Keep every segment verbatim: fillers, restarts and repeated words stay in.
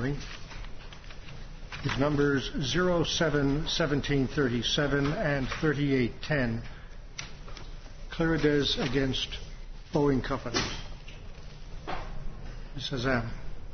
hearing is numbers zero seven seventeen thirty-seven and thirty-eight ten, Claridez against Boeing Company. Miz Hazam.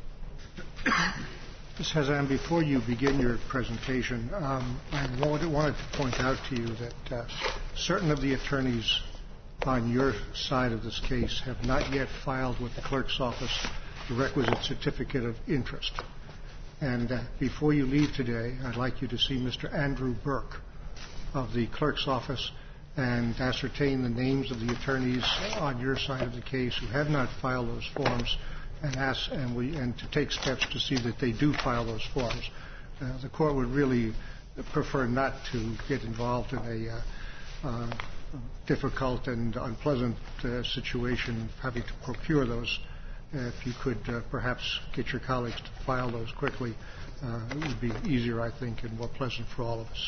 Miz Hazam, before you begin your presentation, um, I wanted, wanted to point out to you that uh, certain of the attorneys on your side of this case have not yet filed with the clerk's office the requisite certificate of interest. And uh, before you leave today, I'd like you to see Mister Andrew Burke of the clerk's office and ascertain the names of the attorneys on your side of the case who have not filed those forms, and ask and we and to take steps to see that they do file those forms. Uh, the court would really prefer not to get involved in a uh, uh, difficult and unpleasant uh, situation of having to procure those. Uh, if you could uh, perhaps get your colleagues to file those quickly, uh, it would be easier, I think, and more pleasant for all of us.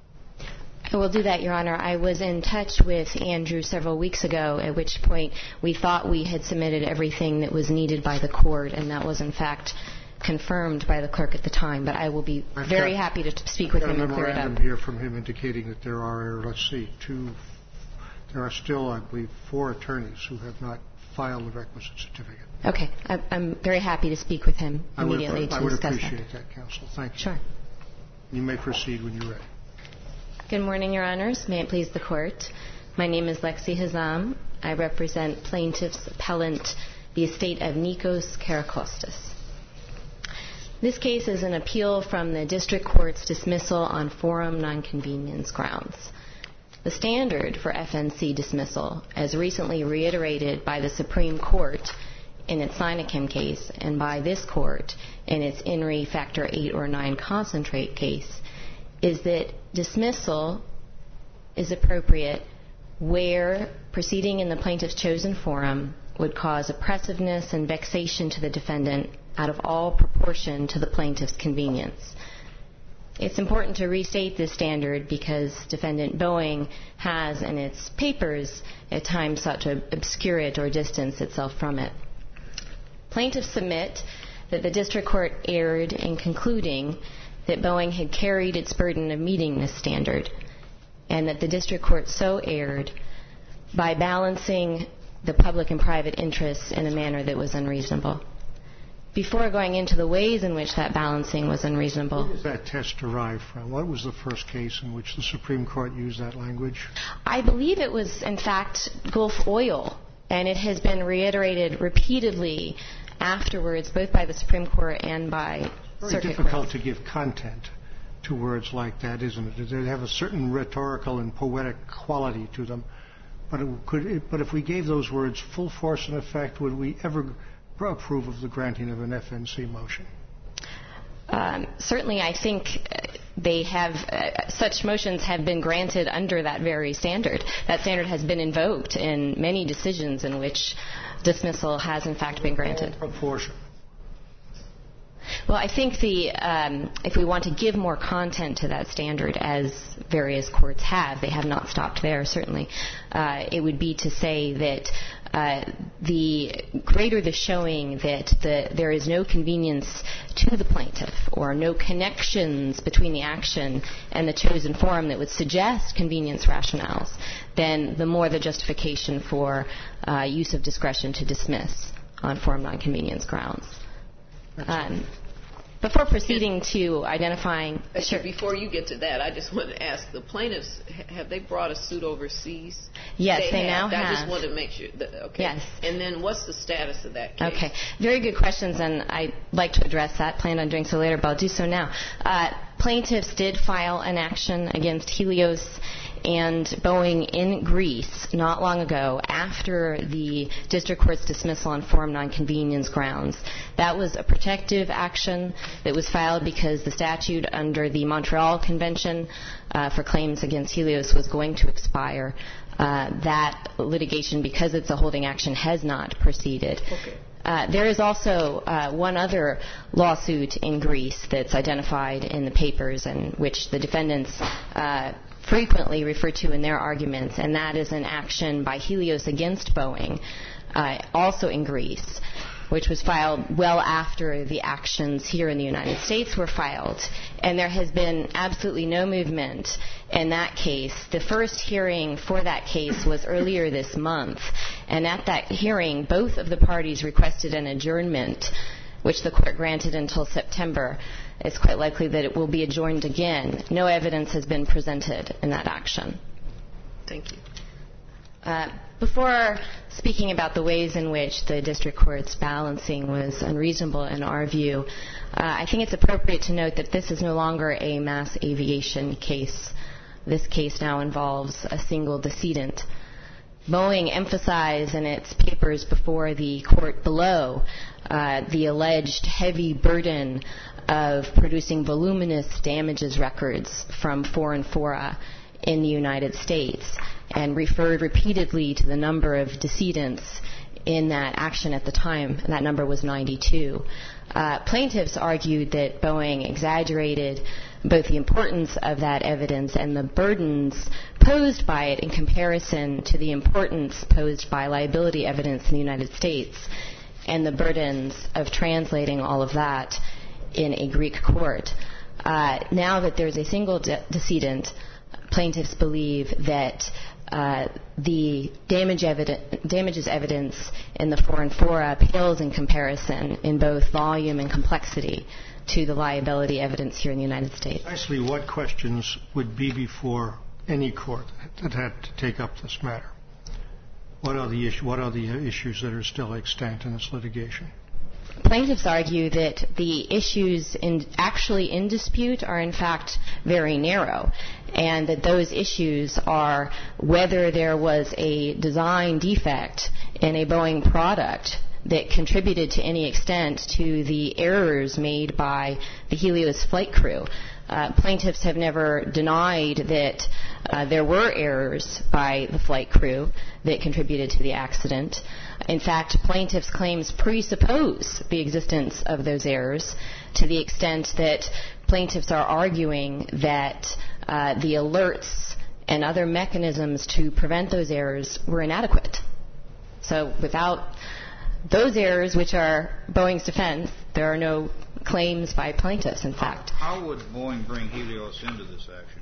I will do that, Your Honor. I was in touch with Andrew several weeks ago, at which point we thought we had submitted everything that was needed by the court, and that was, in fact, confirmed by the clerk at the time. But I will be I've very got, happy to t- speak with I've him and clear it up. I've got a memorandum here from him indicating that there are, let's see, two, there are still, I believe, four attorneys who have not filed the requisite certificate. Okay. I, I'm very happy to speak with him immediately I would, to I would discuss appreciate that. that, counsel. Thank you. Sure. You may proceed when you're ready. Good morning, Your Honors. May it please the Court. My name is Lexi Hazam. I represent plaintiff's appellant, the estate of Nikos Karakostas. This case is an appeal from the district court's dismissal on forum nonconvenience grounds. The standard for F N C dismissal, as recently reiterated by the Supreme Court in its Sinachem case and by this court in its In Re Factor eight or nine concentrate case, is that dismissal is appropriate where proceeding in the plaintiff's chosen forum would cause oppressiveness and vexation to the defendant out of all proportion to the plaintiff's convenience. It's important to restate this standard because defendant Boeing has in its papers at times sought to obscure it or distance itself from it. Plaintiffs submit that the district court erred in concluding that Boeing had carried its burden of meeting this standard, and that the district court so erred by balancing the public and private interests in a manner that was unreasonable. Before going into the ways in which that balancing was unreasonable. Where does that test derive from? What was the first case in which the Supreme Court used that language? I believe it was, in fact, Gulf Oil, and it has been reiterated repeatedly afterwards, both by the Supreme Court and by Very circuit difficult courts. to give content to words like that, isn't it? They have a certain rhetorical and poetic quality to them. But it could, it, but if we gave those words full force and effect, would we ever approve of the granting of an F N C motion? Um, certainly, I think they have uh, such motions have been granted under that very standard. That standard has been invoked in many decisions in which dismissal has, in fact, been granted. Proportion. Well, I think the um, if we want to give more content to that standard, as various courts have, they have not stopped there, certainly, uh, it would be to say that uh, the greater the showing that the, there is no convenience to the plaintiff or no connections between the action and the chosen forum that would suggest convenience rationales, then the more the justification for uh, use of discretion to dismiss on forum nonconvenience grounds. Um, before proceeding to identifying... Sure. Before you get to that, I just want to ask, the plaintiffs, have they brought a suit overseas? Yes, they, they now have. have. I just want to make sure. That, okay. Yes. And then what's the status of that case? Okay. Very good questions, and I'd like to address that. Planned on doing so later, but I'll do so now. Uh, plaintiffs did file an action against Helios and Boeing in Greece not long ago after the district court's dismissal on forum nonconvenience grounds. That was a protective action that was filed because the statute under the Montreal Convention uh, for claims against Helios was going to expire. Uh, that litigation, because it's a holding action, has not proceeded. Okay. Uh, there is also uh, one other lawsuit in Greece that's identified in the papers and which the defendants uh, frequently refer to in their arguments, and that is an action by Helios against Boeing, uh, also in Greece. which was filed well after the actions here in the United States were filed. And there has been absolutely no movement in that case. The first hearing for that case was earlier this month. And at that hearing, both of the parties requested an adjournment, which the court granted until September. It's quite likely that it will be adjourned again. No evidence has been presented in that action. Thank you. Uh, before speaking about the ways in which the district court's balancing was unreasonable in our view, uh, I think it's appropriate to note that this is no longer a mass aviation case. This case now involves a single decedent. Boeing emphasized in its papers before the court below uh, the alleged heavy burden of producing voluminous damages records from foreign fora in the United States, and referred repeatedly to the number of decedents in that action at the time. That number was ninety-two. Uh, plaintiffs argued that Boeing exaggerated both the importance of that evidence and the burdens posed by it in comparison to the importance posed by liability evidence in the United States and the burdens of translating all of that in a Greek court. Uh, now that there's a single de- decedent, plaintiffs believe that uh, the damage eviden- damages evidence in the foreign fora pales in comparison in both volume and complexity to the liability evidence here in the United States. Precisely what questions would be before any court that had to take up this matter? What are the, issue, what are the issues that are still extant in this litigation? Plaintiffs argue that the issues in, actually in dispute are in fact very narrow, and that those issues are whether there was a design defect in a Boeing product that contributed to any extent to the errors made by the Helios flight crew. Uh, plaintiffs have never denied that uh, there were errors by the flight crew that contributed to the accident. In fact, plaintiffs' claims presuppose the existence of those errors to the extent that plaintiffs are arguing that uh, the alerts and other mechanisms to prevent those errors were inadequate. So without those errors, which are Boeing's defense, there are no claims by plaintiffs, in fact. How, how would Boeing bring Helios into this action?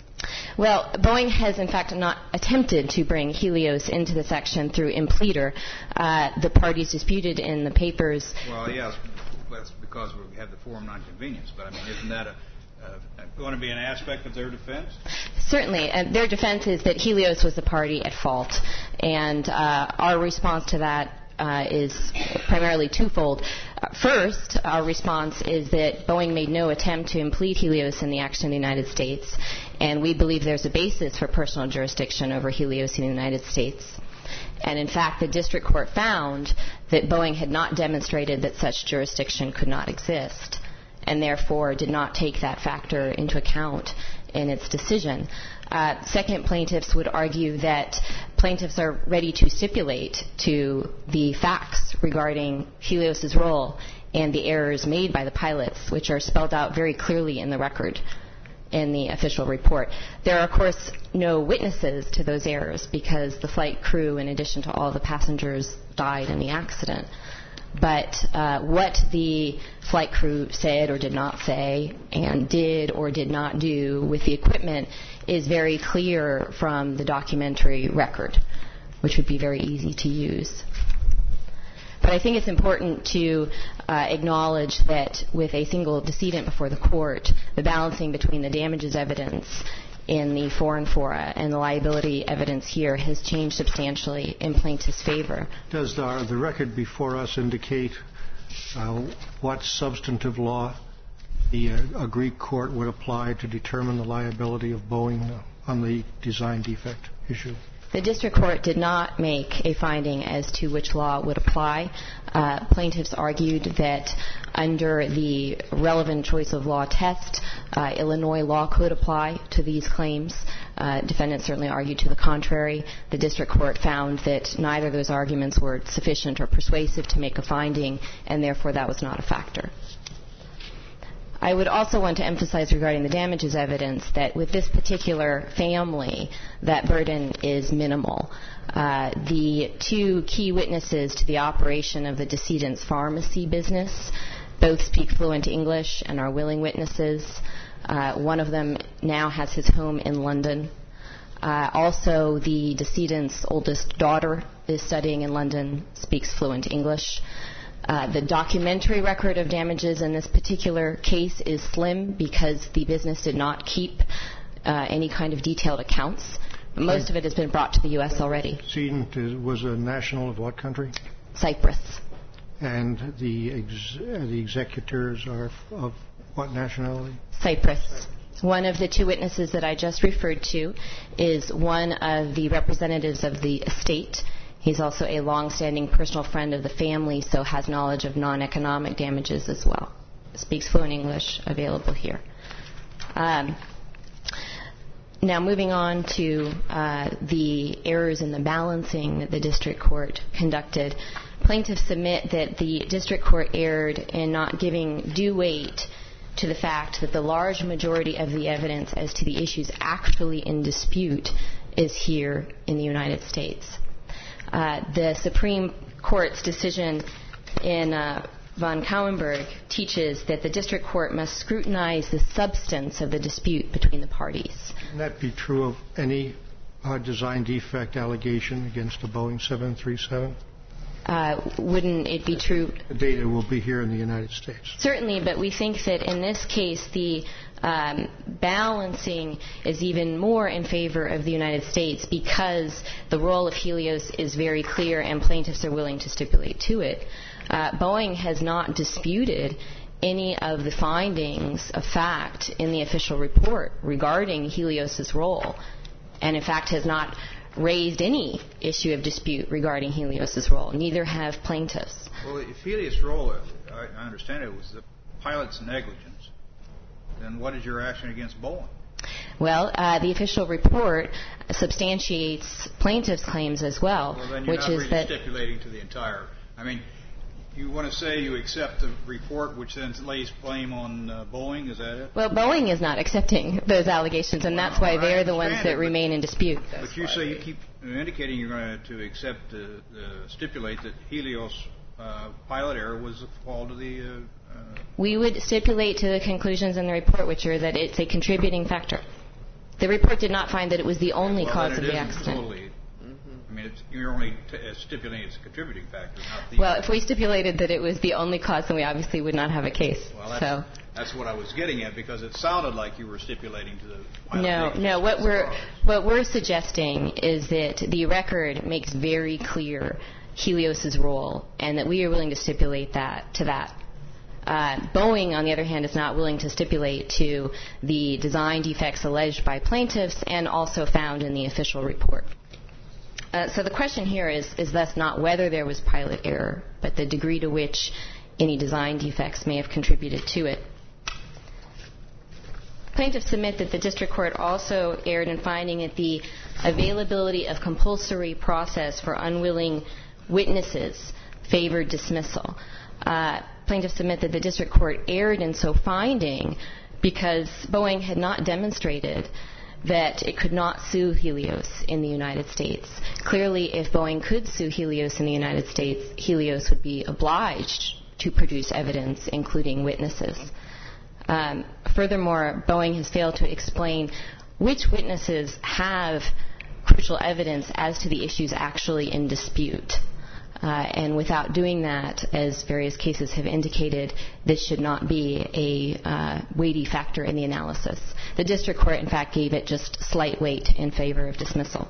Well, Boeing has, in fact, not attempted to bring Helios into this action through impleader. Uh, the parties disputed in the papers. Well, yes, that's because we have the forum nonconvenience. But, I mean, isn't that a, uh, going to be an aspect of their defense? Certainly. Uh, their defense is that Helios was the party at fault. And uh, our response to that Uh, is primarily twofold. Uh, first, our response is that Boeing made no attempt to implead Helios in the action in the United States, and we believe there's a basis for personal jurisdiction over Helios in the United States. And in fact, the district court found that Boeing had not demonstrated that such jurisdiction could not exist, and therefore did not take that factor into account in its decision. Uh, second, plaintiffs would argue that plaintiffs are ready to stipulate to the facts regarding Helios's role and the errors made by the pilots, which are spelled out very clearly in the record in the official report. There are, of course, no witnesses to those errors because the flight crew, in addition to all the passengers, died in the accident. But uh, what the flight crew said or did not say and did or did not do with the equipment is very clear from the documentary record, which would be very easy to use. But I think it's important to uh, acknowledge that with a single decedent before the court, the balancing between the damages evidence in the foreign fora and the liability evidence here has changed substantially in plaintiff's favor. Does the, the record before us indicate uh, what substantive law the uh, a Greek court would apply to determine the liability of Boeing uh, on the design defect issue? The district court did not make a finding as to which law would apply. Uh, plaintiffs argued that under the relevant choice of law test, uh, Illinois law could apply to these claims. Uh, defendants certainly argued to the contrary. The district court found that neither of those arguments were sufficient or persuasive to make a finding, and therefore that was not a factor. I would also want to emphasize regarding the damages evidence that with this particular family, that burden is minimal. Uh, the two key witnesses to the operation of the decedent's pharmacy business both speak fluent English and are willing witnesses. Uh, one of them now has his home in London. Uh, also, the decedent's oldest daughter is studying in London, speaks fluent English. Uh, the documentary record of damages in this particular case is slim because the business did not keep uh, any kind of detailed accounts. Most of it has been brought to the U S already. Decedent was a national of what country? Cyprus. And the ex- the executors are of what nationality? Cyprus. One of the two witnesses that I just referred to is one of the representatives of the estate. He's also a long-standing personal friend of the family, so has knowledge of non-economic damages as well. Speaks fluent English, available here. Um, now, moving on to uh, the errors in the balancing that the district court conducted. Plaintiffs submit that the district court erred in not giving due weight to the fact that the large majority of the evidence as to the issues actually in dispute is here in the United States. Uh, the Supreme Court's decision in uh, von Kauenberg teaches that the district court must scrutinize the substance of the dispute between the parties. Can that be true of any uh, design defect allegation against the Boeing seven thirty-seven? Uh, wouldn't it be true? The data will be here in the United States. Certainly, but we think that in this case the um, balancing is even more in favor of the United States because the role of Helios is very clear and plaintiffs are willing to stipulate to it. Uh, Boeing has not disputed any of the findings of fact in the official report regarding Helios's role, and in fact has not raised any issue of dispute regarding Helios's role. Neither have plaintiffs. Well, if Helios' role, I, I understand it, was the pilot's negligence, then what is your action against Boeing? Well, uh, the official report substantiates plaintiffs' claims as well, well then you're which not is really that stipulating to the entire. I mean, you want to say you accept the report, which then lays blame on uh, Boeing? Is that it? Well, Boeing is not accepting those allegations, and that's why well, they're the ones that it, remain in dispute. But you say you keep indicating you're going to accept, uh, uh, stipulate that Helios' uh, pilot error was the fault of the. Uh, uh, we would stipulate to the conclusions in the report, which are that it's a contributing factor. The report did not find that it was the only well, cause then of it the isn't accident. Totally, I mean, it's, you're only t- uh, stipulating it's a contributing factor, not the. Well, if we stipulated that it was the only cause, then we obviously would not have a case. Well, that's, so. that's what I was getting at because it sounded like you were stipulating to the. No, no. What we're what we're suggesting is that the record makes very clear Helios's role, and that we are willing to stipulate that to that. Uh, Boeing, on the other hand, is not willing to stipulate to the design defects alleged by plaintiffs and also found in the official report. Uh, so the question here is, is thus not whether there was pilot error, but the degree to which any design defects may have contributed to it. Plaintiffs submit that the district court also erred in finding that the availability of compulsory process for unwilling witnesses favored dismissal. Uh, plaintiffs submit that the district court erred in so finding because Boeing had not demonstrated that it could not sue Helios in the United States. Clearly, if Boeing could sue Helios in the United States, Helios would be obliged to produce evidence, including witnesses. Um, furthermore, Boeing has failed to explain which witnesses have crucial evidence as to the issues actually in dispute. Uh, and without doing that, as various cases have indicated, this should not be a uh, weighty factor in the analysis. The district court, in fact, gave it just slight weight in favor of dismissal.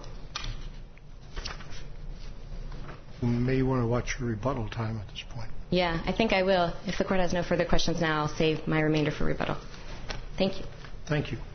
You may want to watch your rebuttal time at this point. Yeah, I think I will. If the court has no further questions now, I'll save my remainder for rebuttal. Thank you. Thank you.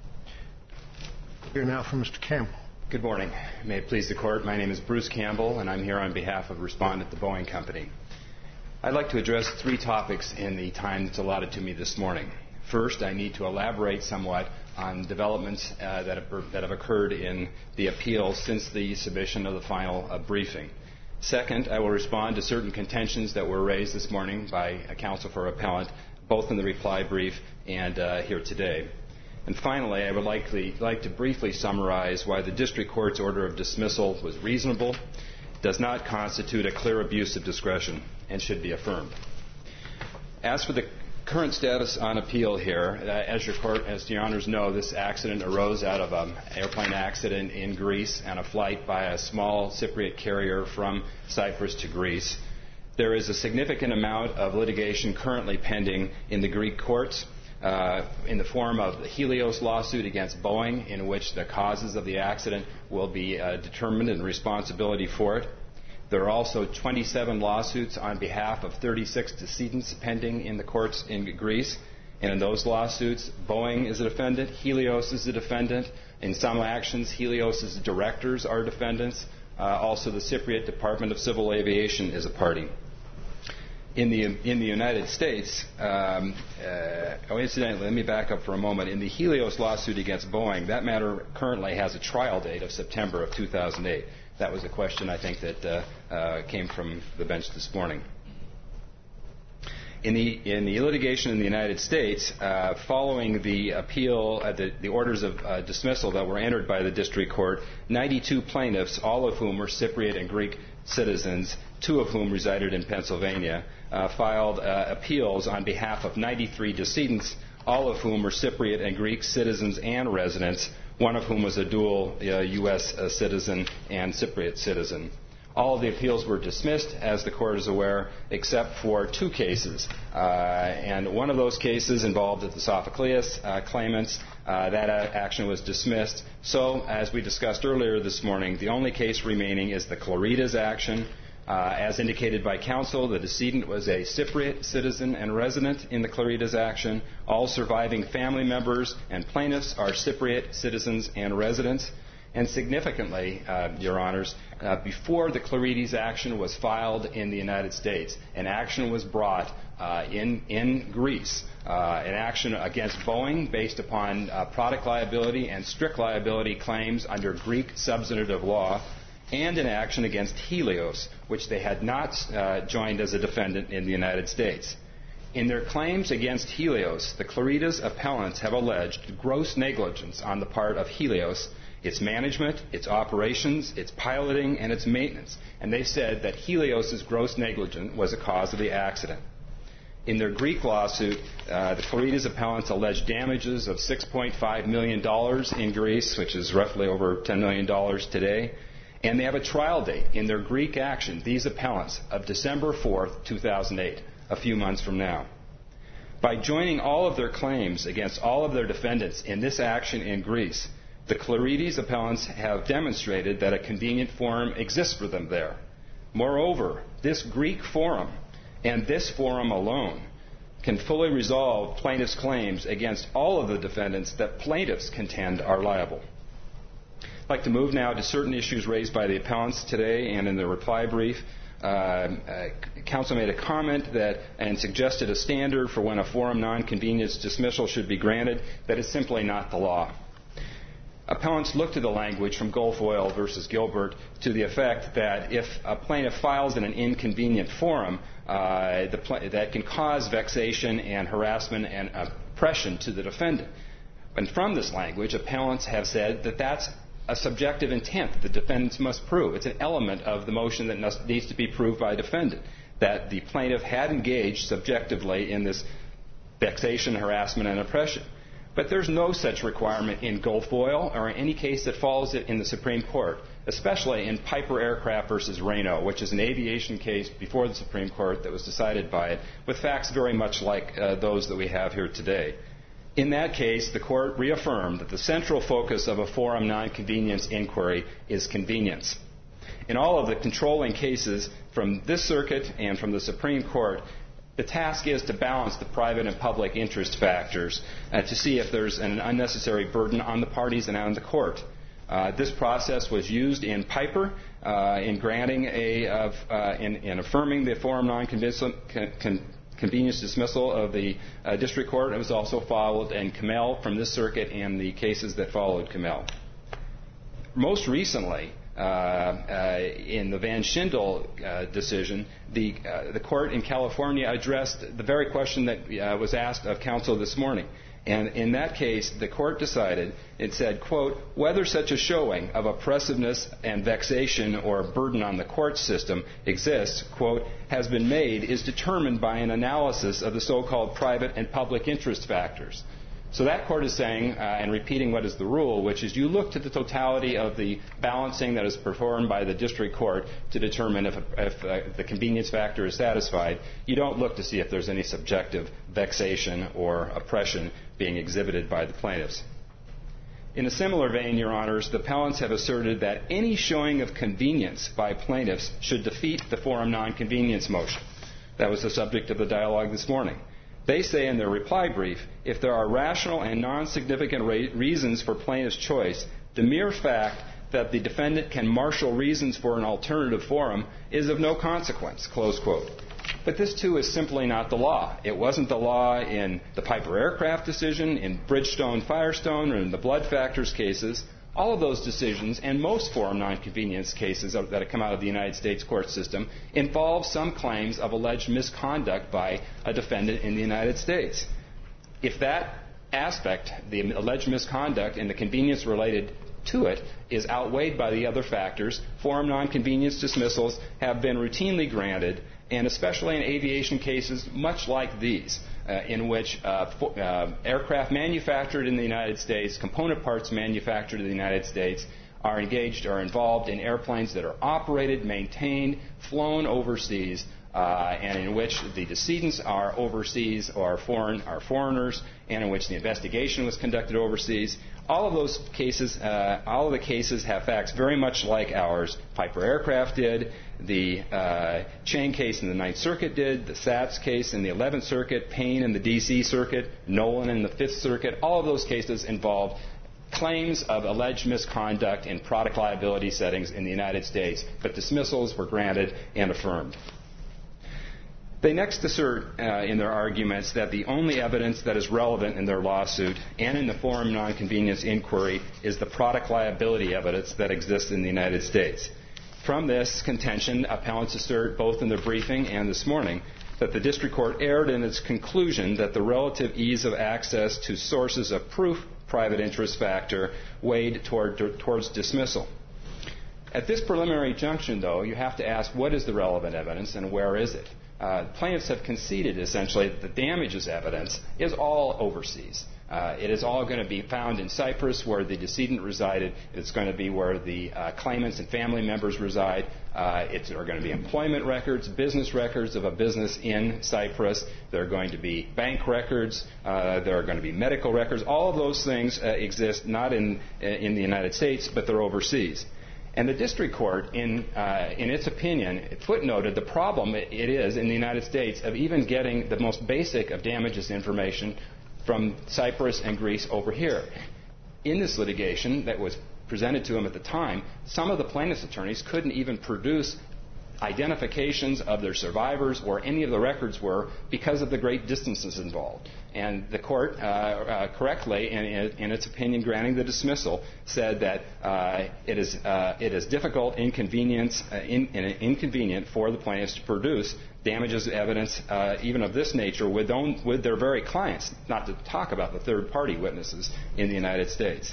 Here now from Mister Campbell. Good morning. May it please the Court, my name is Bruce Campbell, and I'm here on behalf of Respondent, the Boeing Company. I'd like to address three topics in the time that's allotted to me this morning. First, I need to elaborate somewhat on developments uh, that, have, that have occurred in the appeal since the submission of the final uh, briefing. Second, I will respond to certain contentions that were raised this morning by a counsel for appellant both in the reply brief and uh, here today. And finally, I would likely, like to briefly summarize why the district court's order of dismissal was reasonable, does not constitute a clear abuse of discretion, and should be affirmed. As for the current status on appeal here, uh, as your court, as your honors know, this accident arose out of an airplane accident in Greece on a flight by a small Cypriot carrier from Cyprus to Greece. There is a significant amount of litigation currently pending in the Greek courts uh, in the form of the Helios lawsuit against Boeing, in which the causes of the accident will be uh, determined and responsibility for it. There are also twenty-seven lawsuits on behalf of thirty-six decedents pending in the courts in Greece. And in those lawsuits, Boeing is a defendant, Helios is a defendant. In some actions, Helios' directors are defendants. Uh, also, the Cypriot Department of Civil Aviation is a party. In the, in the United States, um, uh, oh, incidentally, let me back up for a moment. In the Helios lawsuit against Boeing, that matter currently has a trial date of September of two thousand eight. That was a question, I think, that uh, uh, came from the bench this morning. In the, in the litigation in the United States, uh, following the appeal, uh, the, the orders of uh, dismissal that were entered by the district court, ninety-two plaintiffs, all of whom were Cypriot and Greek citizens, two of whom resided in Pennsylvania, uh, filed uh, appeals on behalf of ninety-three decedents, all of whom were Cypriot and Greek citizens and residents, one of whom was a dual uh, U S Uh, citizen and Cypriot citizen. All of the appeals were dismissed, as the court is aware, except for two cases. Uh, and one of those cases involved the Sophocleus uh, claimants. Uh, that uh, action was dismissed. So, as we discussed earlier this morning, the only case remaining is the Claritas action. Uh, as indicated by counsel, the decedent was a Cypriot citizen and resident in the Claritas action. All surviving family members and plaintiffs are Cypriot citizens and residents. And significantly, uh, Your Honors, uh, before the Claritas action was filed in the United States, an action was brought uh, in, in Greece, uh, an action against Boeing based upon uh, product liability and strict liability claims under Greek substantive law, and an action against Helios, which they had not uh, joined as a defendant in the United States. In their claims against Helios, the Claritas appellants have alleged gross negligence on the part of Helios, its management, its operations, its piloting, and its maintenance. And they said that Helios' gross negligence was a cause of the accident. In their Greek lawsuit, uh, the Claritas appellants alleged damages of six point five million dollars in Greece, which is roughly over ten million dollars today. And they have a trial date in their Greek action, these appellants, of December fourth, two thousand eight, a few months from now. By joining all of their claims against all of their defendants in this action in Greece, the Claritas appellants have demonstrated that a convenient forum exists for them there. Moreover, this Greek forum, and this forum alone, can fully resolve plaintiffs' claims against all of the defendants that plaintiffs contend are liable. I'd like to move now to certain issues raised by the appellants today and in the reply brief. Uh, uh, counsel made a comment that and suggested a standard for when a forum non-convenience dismissal should be granted that is simply not the law. Appellants look to the language from Gulf Oil versus Gilbert to the effect that if a plaintiff files in an inconvenient forum, uh, the pl- that can cause vexation and harassment and oppression to the defendant. And from this language, appellants have said that that's a subjective intent that the defendants must prove. It's an element of the motion that must, needs to be proved by a defendant, that the plaintiff had engaged subjectively in this vexation, harassment, and oppression. But there's no such requirement in Gulf Oil or in any case that follows it in the Supreme Court, especially in Piper Aircraft versus Reno, which is an aviation case before the Supreme Court that was decided by it, with facts very much like uh, those that we have here today. In that case, the Court reaffirmed that the central focus of a forum nonconvenience inquiry is convenience. In all of the controlling cases from this circuit and from the Supreme Court, the task is to balance the private and public interest factors uh, to see if there's an unnecessary burden on the parties and on the court. Uh, this process was used in Piper uh, in granting a, of, uh, in, in affirming the forum non-convenience con, convenience dismissal of the uh, district court. It was also followed in Kamel from this circuit and the cases that followed Kamel. Most recently, uh, uh, in the Van Schindel uh, decision, the, uh, the court in California addressed the very question that uh, was asked of counsel this morning. And in that case, the court decided, it said, quote, whether such a showing of oppressiveness and vexation or burden on the court system exists, quote, has been made is determined by an analysis of the so-called private and public interest factors. So that court is saying, uh, and repeating what is the rule, which is you look to the totality of the balancing that is performed by the district court to determine if, if uh, the convenience factor is satisfied. You don't look to see if there's any subjective vexation or oppression being exhibited by the plaintiffs. In a similar vein, Your Honors, the appellants have asserted that any showing of convenience by plaintiffs should defeat the forum nonconvenience motion. That was the subject of the dialogue this morning. They say in their reply brief, if there are rational and non-significant ra- reasons for plaintiff's choice, the mere fact that the defendant can marshal reasons for an alternative forum is of no consequence, close quote. But this, too, is simply not the law. It wasn't the law in the Piper Aircraft decision, in Bridgestone Firestone, or in the Blood Factors cases. All of those decisions and most forum nonconvenience cases that have come out of the United States court system involve some claims of alleged misconduct by a defendant in the United States. If that aspect, the alleged misconduct and the convenience related to it, is outweighed by the other factors, forum nonconvenience dismissals have been routinely granted, and especially in aviation cases much like these, uh, in which uh, for, uh, aircraft manufactured in the United States, component parts manufactured in the United States, are engaged or involved in airplanes that are operated, maintained, flown overseas, uh, and in which the decedents are overseas or foreign, are foreigners, and in which the investigation was conducted overseas. All of those cases, uh, all of the cases have facts very much like ours. Piper Aircraft did, the uh, Chang case in the Ninth Circuit did, the Satz case in the Eleventh Circuit, Payne in the D C Circuit, Nolan in the Fifth Circuit. All of those cases involved claims of alleged misconduct in product liability settings in the United States, but dismissals were granted and affirmed. They next assert uh, in their arguments that the only evidence that is relevant in their lawsuit and in the forum nonconvenience inquiry is the product liability evidence that exists in the United States. From this contention, appellants assert both in their briefing and this morning that the district court erred in its conclusion that the relative ease of access to sources of proof private interest factor weighed toward, towards dismissal. At this preliminary junction, though, you have to ask what is the relevant evidence and where is it? Uh, plaintiffs have conceded, essentially, that the damages evidence is all overseas. Uh, it is all going to be found in Cyprus, where the decedent resided. It's going to be where the uh, claimants and family members reside. Uh, it's, there are going to be employment records, business records of a business in Cyprus. There are going to be bank records. Uh, there are going to be medical records. All of those things uh, exist not in, in the United States, but they're overseas. And the district court, in, uh, in its opinion, footnoted the problem it is in the United States of even getting the most basic of damages information from Cyprus and Greece over here. In this litigation that was presented to him at the time, some of the plaintiff's attorneys couldn't even produce identifications of their survivors or any of the records were because of the great distances involved. And the court, uh, uh, correctly, in, in its opinion granting the dismissal, said that uh, it is uh, it is difficult, inconvenience, uh, in, in, inconvenient for the plaintiffs to produce damages evidence, uh, even of this nature, with, own, with their very clients, not to talk about the third-party witnesses in the United States.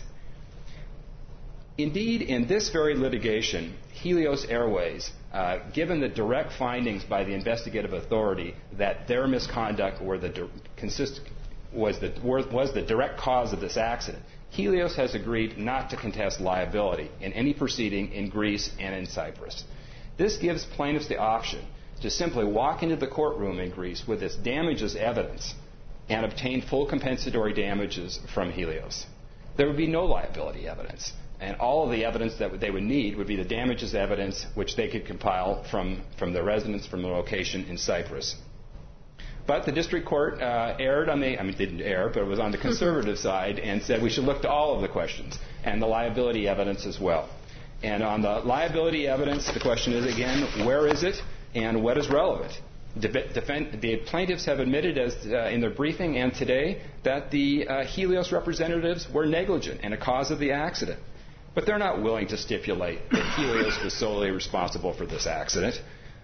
Indeed, in this very litigation, Helios Airways, uh, given the direct findings by the investigative authority that their misconduct were the di- consist- was, the, was the direct cause of this accident, Helios has agreed not to contest liability in any proceeding in Greece and in Cyprus. This gives plaintiffs the option to simply walk into the courtroom in Greece with this damages evidence and obtain full compensatory damages from Helios. There would be no liability evidence. And all of the evidence that they would need would be the damages evidence which they could compile from, from their residence, from the location in Cyprus. But the district court uh, erred on the, I mean, didn't err, but it was on the conservative side and said we should look to all of the questions and the liability evidence as well. And on the liability evidence, the question is, again, where is it and what is relevant? Defend, the plaintiffs have admitted as uh, in their briefing and today that the uh, Helios representatives were negligent in a cause of the accident. but they're not willing to stipulate that Helios was solely responsible for this accident.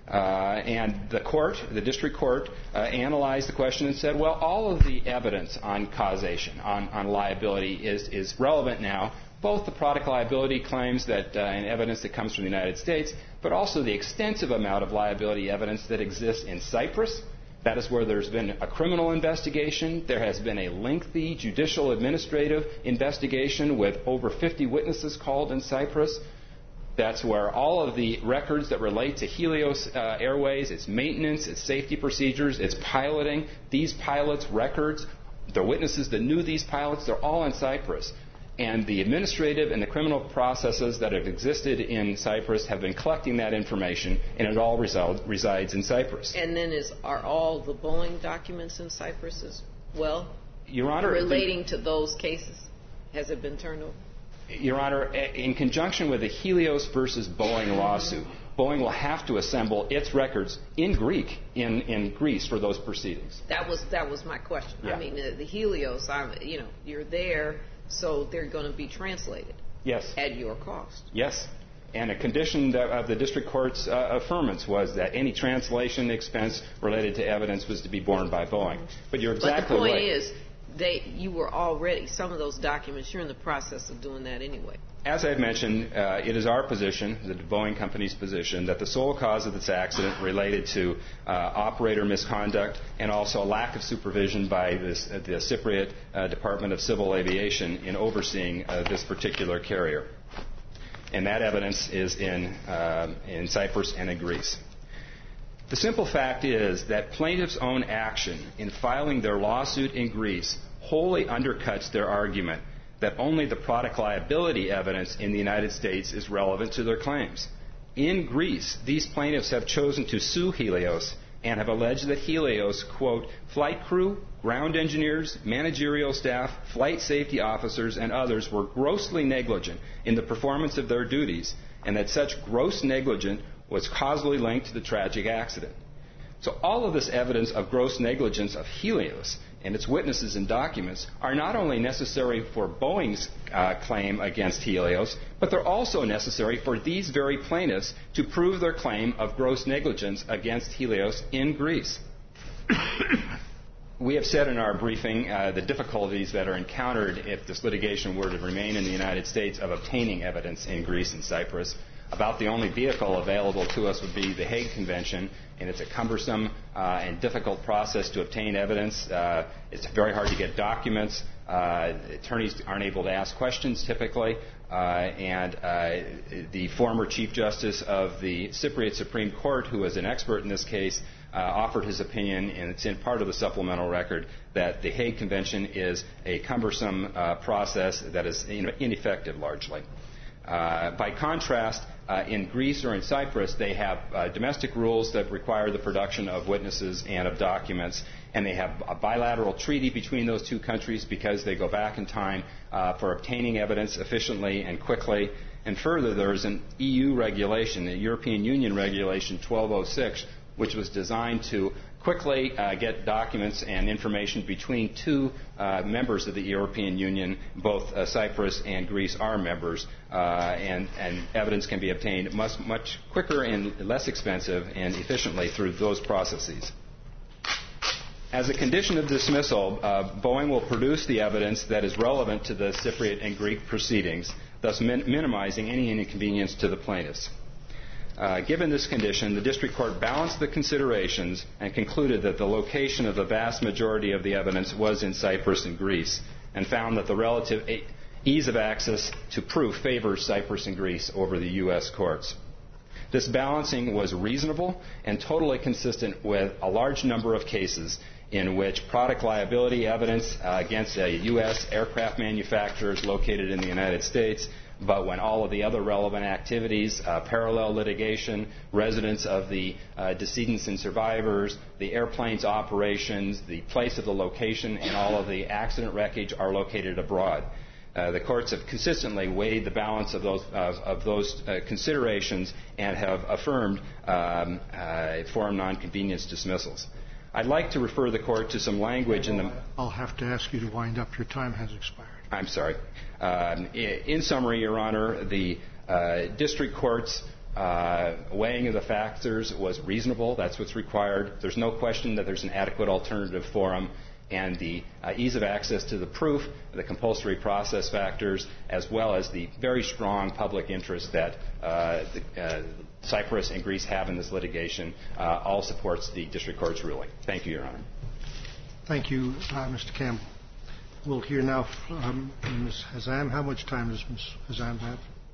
Uh, and the court, the district court, uh, analyzed the question and said, well, all of the evidence on causation, on, on liability, is, is relevant now, both the product liability claims that, uh, and evidence that comes from the United States, but also the extensive amount of liability evidence that exists in Cyprus. That is where there's been a criminal investigation. There has been a lengthy judicial administrative investigation with over fifty witnesses called in Cyprus. That's where all of the records that relate to Helios uh, Airways, its maintenance, its safety procedures, its piloting, these pilots' records, the witnesses that knew these pilots, they're all in Cyprus. And the administrative and the criminal processes that have existed in Cyprus have been collecting that information, and it all reside, resides in Cyprus. And then is, are all the Boeing documents in Cyprus as well? Your Honor, relating the, to those cases? Has it been turned over? Your Honor, in conjunction with the Helios versus Boeing lawsuit, Boeing will have to assemble its records in Greek, in, in Greece, for those proceedings. That was that was my question. Yeah. I mean, the, the Helios, I, you know, you're there, so they're going to be translated. Yes. At your cost. Yes. And a condition that, of the district court's uh, affirmance was that any translation expense related to evidence was to be borne by Boeing. But you're exactly right. But the point right. is, they, you were already, some of those documents, you're in the process of doing that anyway. As I've mentioned, uh, it is our position, the Boeing company's position, that the sole cause of this accident related to uh, operator misconduct and also a lack of supervision by this, uh, the Cypriot uh, Department of Civil Aviation in overseeing uh, this particular carrier. And that evidence is in, uh, in Cyprus and in Greece. The simple fact is that plaintiffs' own action in filing their lawsuit in Greece wholly undercuts their argument that only the product liability evidence in the United States is relevant to their claims. In Greece, these plaintiffs have chosen to sue Helios and have alleged that Helios, quote, flight crew, ground engineers, managerial staff, flight safety officers, and others were grossly negligent in the performance of their duties, and that such gross negligence was causally linked to the tragic accident. So all of this evidence of gross negligence of Helios and its witnesses and documents are not only necessary for Boeing's uh, claim against Helios, but they're also necessary for these very plaintiffs to prove their claim of gross negligence against Helios in Greece. We have said in our briefing uh, the difficulties that are encountered if this litigation were to remain in the United States of obtaining evidence in Greece and Cyprus. About the only vehicle available to us would be the Hague Convention, and it's a cumbersome uh, and difficult process to obtain evidence. Uh, it's very hard to get documents. Uh, attorneys aren't able to ask questions typically, uh, and uh, the former Chief Justice of the Cypriot Supreme Court, who is an expert in this case, uh, offered his opinion, and it's in part of the supplemental record, that the Hague Convention is a cumbersome uh, process that is ineffective largely. Uh, by contrast, uh, in Greece or in Cyprus, they have uh, domestic rules that require the production of witnesses and of documents, and they have a bilateral treaty between those two countries because they go back in time uh, for obtaining evidence efficiently and quickly. And further, there is an E U regulation, the European Union Regulation twelve oh six, which was designed to quickly uh, get documents and information between two uh, members of the European Union. Both uh, Cyprus and Greece are members, uh, and, and evidence can be obtained much, much quicker and less expensive and efficiently through those processes. As a condition of dismissal, uh, Boeing will produce the evidence that is relevant to the Cypriot and Greek proceedings, thus min- minimizing any inconvenience to the plaintiffs. Uh, given this condition, the district court balanced the considerations and concluded that the location of the vast majority of the evidence was in Cyprus and Greece, and found that the relative a- ease of access to proof favors Cyprus and Greece over the U S courts. This balancing was reasonable and totally consistent with a large number of cases in which product liability evidence uh, against a U S aircraft manufacturers located in the United States, but when all of the other relevant activities, uh, parallel litigation, residents of the uh, decedents and survivors, the airplane's operations, the place of the location, and all of the accident wreckage are located abroad. Uh, the courts have consistently weighed the balance of those, uh, of those uh, considerations and have affirmed um, uh, forum nonconvenience dismissals. I'd like to refer the Court to some language in the... I'll have to ask you to wind up. Your time has expired. I'm sorry. Um, in summary, Your Honor, the uh, District Court's uh, weighing of the factors was reasonable. That's what's required. There's no question that there's an adequate alternative forum, and the uh, ease of access to the proof, the compulsory process factors, as well as the very strong public interest that uh, the, uh, Cyprus and Greece have in this litigation, uh, all supports the District Court's ruling. Thank you, Your Honor. Thank you, uh, Mister Campbell. We'll hear now from Miz Hazam. How much time does Miz Hazam have?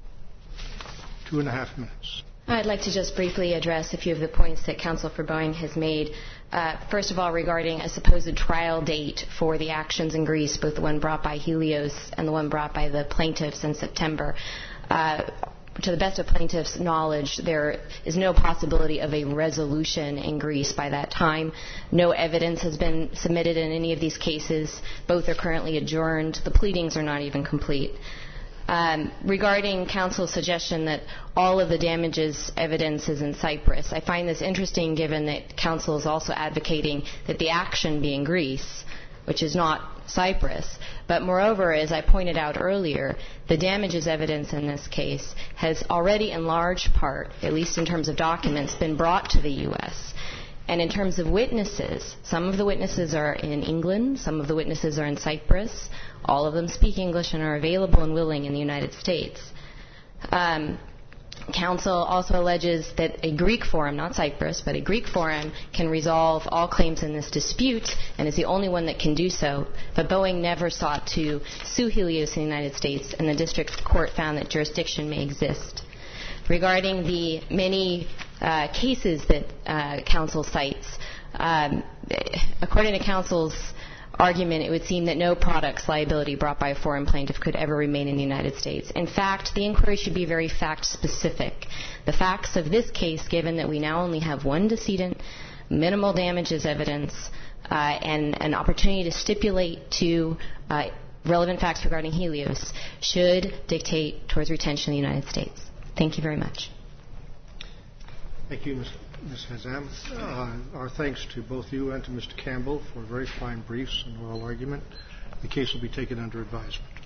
Two and a half minutes. I'd like to just briefly address a few of the points that Counsel for Boeing has made. Uh, first of all, regarding a supposed trial date for the actions in Greece, both the one brought by Helios and the one brought by the plaintiffs in September. Uh, to the best of plaintiffs' knowledge, there is no possibility of a resolution in Greece by that time. No evidence has been submitted in any of these cases. Both are currently adjourned. The pleadings are not even complete. Um, regarding counsel's suggestion that all of the damages evidence is in Cyprus, I find this interesting given that counsel is also advocating that the action be in Greece, which is not Cyprus. But moreover, as I pointed out earlier, the damages evidence in this case has already in large part, at least in terms of documents, been brought to the U S And in terms of witnesses, some of the witnesses are in England, some of the witnesses are in Cyprus. All of them speak English and are available and willing in the United States. Um, counsel also alleges that a Greek forum, not Cyprus, but a Greek forum can resolve all claims in this dispute and is the only one that can do so. But Boeing never sought to sue Helios in the United States, and the district court found that jurisdiction may exist. Regarding the many uh, cases that uh, counsel cites, um, according to counsel's argument, it would seem that no products liability brought by a foreign plaintiff could ever remain in the United States. In fact, the inquiry should be very fact-specific. The facts of this case, given that we now only have one decedent, minimal damages evidence, uh, and an opportunity to stipulate to uh, relevant facts regarding Helios, should dictate towards retention in the United States. Thank you very much. Thank you, Miz Hazam. Uh, our thanks to both you and to Mister Campbell for very fine briefs and oral argument. The case will be taken under advisement.